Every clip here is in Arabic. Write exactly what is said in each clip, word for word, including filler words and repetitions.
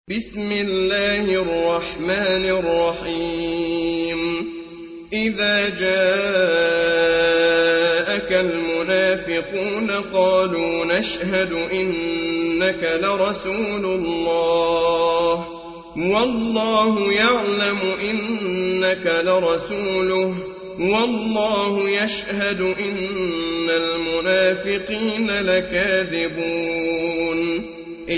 بسم الله الرحمن الرحيم إذا جاءك المنافقون قالوا نشهد إنك لرسول الله والله يعلم إنك لرسوله والله يشهد إن المنافقين لكاذبون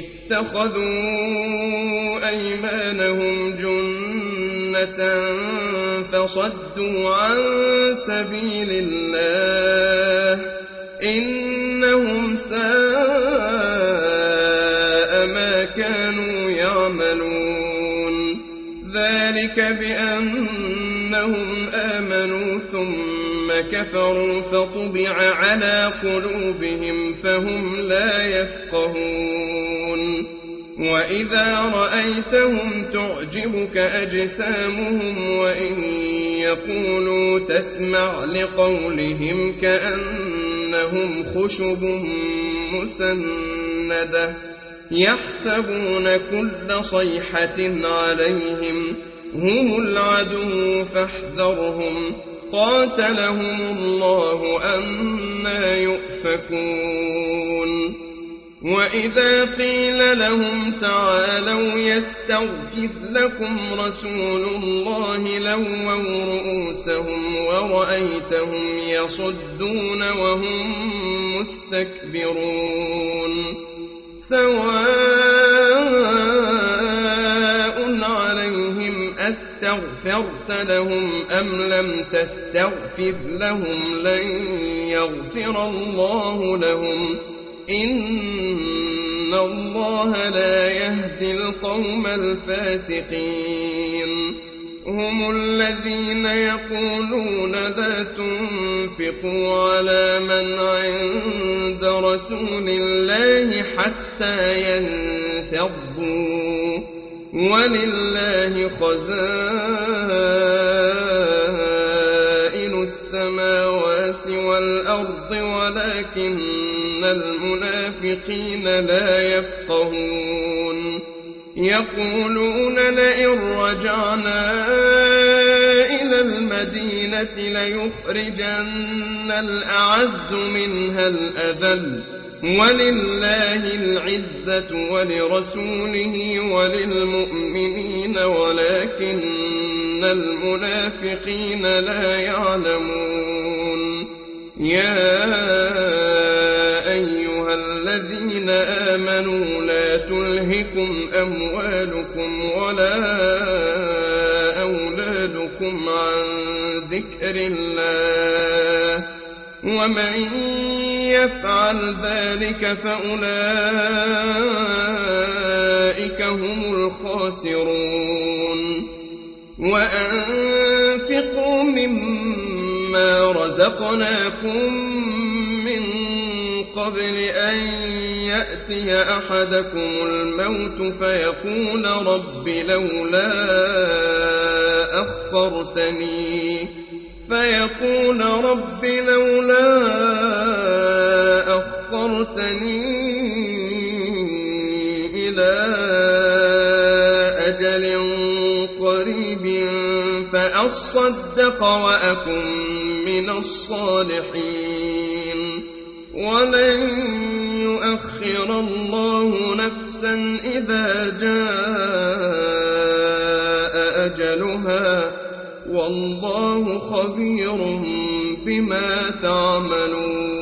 اتخذوا أيمانهم جنة فصدوا عن سبيل الله إنهم ساء ما كانوا يعملون ذلك بأنهم آمنوا ثم كفروا فطبع على قلوبهم فهم لا يفقهون وإذا رأيتهم تعجبك أجسامهم وإن يقولوا تسمع لقولهم كأنهم خشب مسندة يحسبون كل صيحة عليهم هم العدو فاحذرهم قاتلهم الله أنى يؤفكون وإذا قيل لهم تعالوا يستغفر لكم رسول الله لووا رؤوسهم ورأيتهم يصدون وهم مستكبرون سواء عليهم أستغفرت لهم أم لم تستغفر لهم لن يغفر الله لهم إن الله لا يهدي القوم الفاسقين هم الذين يقولون لا تنفقوا على من عند رسول الله حتى ينفضوا ولله خزائن السماوات والأرض ولكن المنافقين لا يفقهون يقولون لئن رجعنا إلى المدينة ليخرجن الأعز منها الأذل ولله العزة ولرسوله وللمؤمنين ولكن المنافقين لا يعلمون يا أيها الذين آمنوا لا تلهكم أموالكم ولا أولادكم عن ذكر الله ومن يفعل ذلك فأولئك هم الخاسرون وأنفقوا مما رزقناكم من قبل أن يأتي أحدكم الموت فيقول رب لولا أخرتني فيقول رب لولا أخرتني إلى أجل قريب فأصدق وأكن من الصالحين ولن يؤخر الله نفسا إذا جاء أجلها والله خبير بما تعملون